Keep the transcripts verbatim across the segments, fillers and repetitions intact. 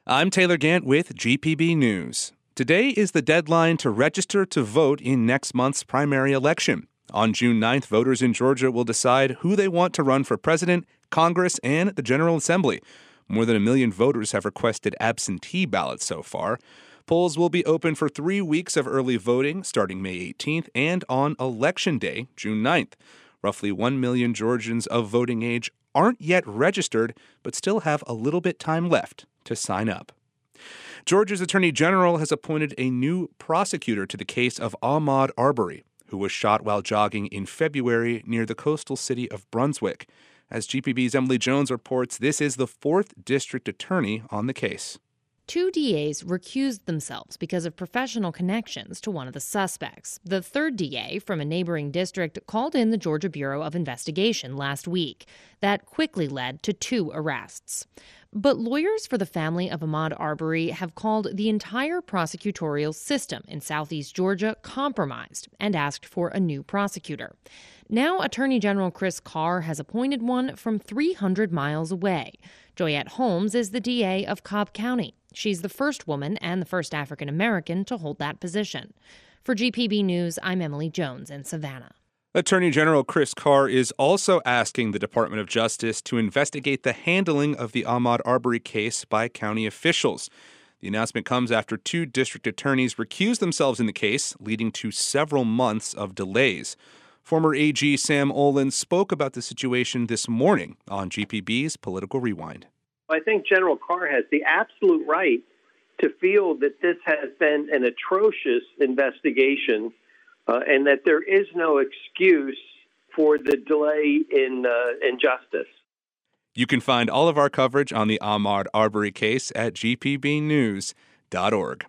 I'm Taylor Gant with G P B News. Today is the deadline to register to vote in next month's primary election. On June ninth, voters in Georgia will decide who they want to run for president, Congress, and the General Assembly. More than a million voters have requested absentee ballots so far. Polls will be open for three weeks of early voting starting May eighteenth and on Election Day, June ninth. Roughly one million Georgians of voting age aren't yet registered, but still have a little bit time left to sign up. Georgia's Attorney General has appointed a new prosecutor to the case of Ahmaud Arbery, who was shot while jogging in February near the coastal city of Brunswick. As G P B's Emily Jones reports, this is the fourth district attorney on the case. Two D As recused themselves because of professional connections to one of the suspects. The third D A from a neighboring district called in the Georgia Bureau of Investigation last week. That quickly led to two arrests. But lawyers for the family of Ahmaud Arbery have called the entire prosecutorial system in southeast Georgia compromised and asked for a new prosecutor. Now Attorney General Chris Carr has appointed one from three hundred miles away. Joyette Holmes is the D A of Cobb County. She's the first woman and the first African American to hold that position. For G P B News, I'm Emily Jones in Savannah. Attorney General Chris Carr is also asking the Department of Justice to investigate the handling of the Ahmaud Arbery case by county officials. The announcement comes after two district attorneys recused themselves in the case, leading to several months of delays. Former A G Sam Olin spoke about the situation this morning on G P B's Political Rewind. I think General Carr has the absolute right to feel that this has been an atrocious investigation uh, and that there is no excuse for the delay in, uh, in justice. You can find all of our coverage on the Ahmaud Arbery case at G P B news dot org.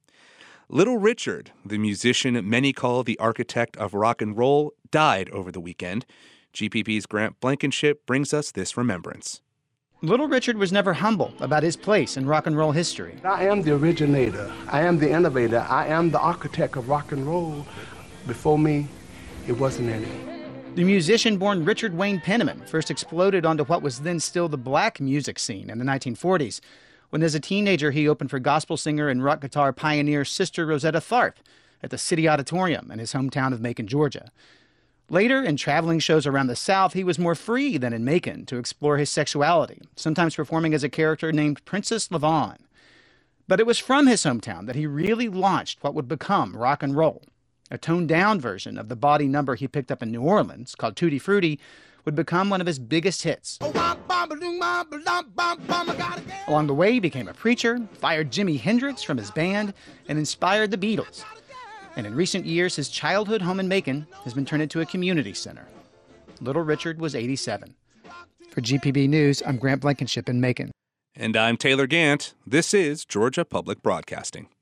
Little Richard, the musician many call the architect of rock and roll, died over the weekend. G P B's Grant Blankenship brings us this remembrance. Little Richard was never humble about his place in rock and roll history. I am the originator. I am the innovator. I am the architect of rock and roll. Before me, it wasn't any. The musician-born Richard Wayne Penniman first exploded onto what was then still the black music scene in the nineteen forties, when as a teenager he opened for gospel singer and rock guitar pioneer Sister Rosetta Tharpe at the City Auditorium in his hometown of Macon, Georgia. Later, in traveling shows around the South, he was more free than in Macon to explore his sexuality, sometimes performing as a character named Princess Lavon. But it was from his hometown that he really launched what would become rock and roll. A toned-down version of the bawdy number he picked up in New Orleans, called Tutti Frutti, would become one of his biggest hits. Along the way, he became a preacher, fired Jimi Hendrix from his band, and inspired the Beatles. And in recent years, his childhood home in Macon has been turned into a community center. Little Richard was eighty-seven. For G P B News, I'm Grant Blankenship in Macon. And I'm Taylor Gant. This is Georgia Public Broadcasting.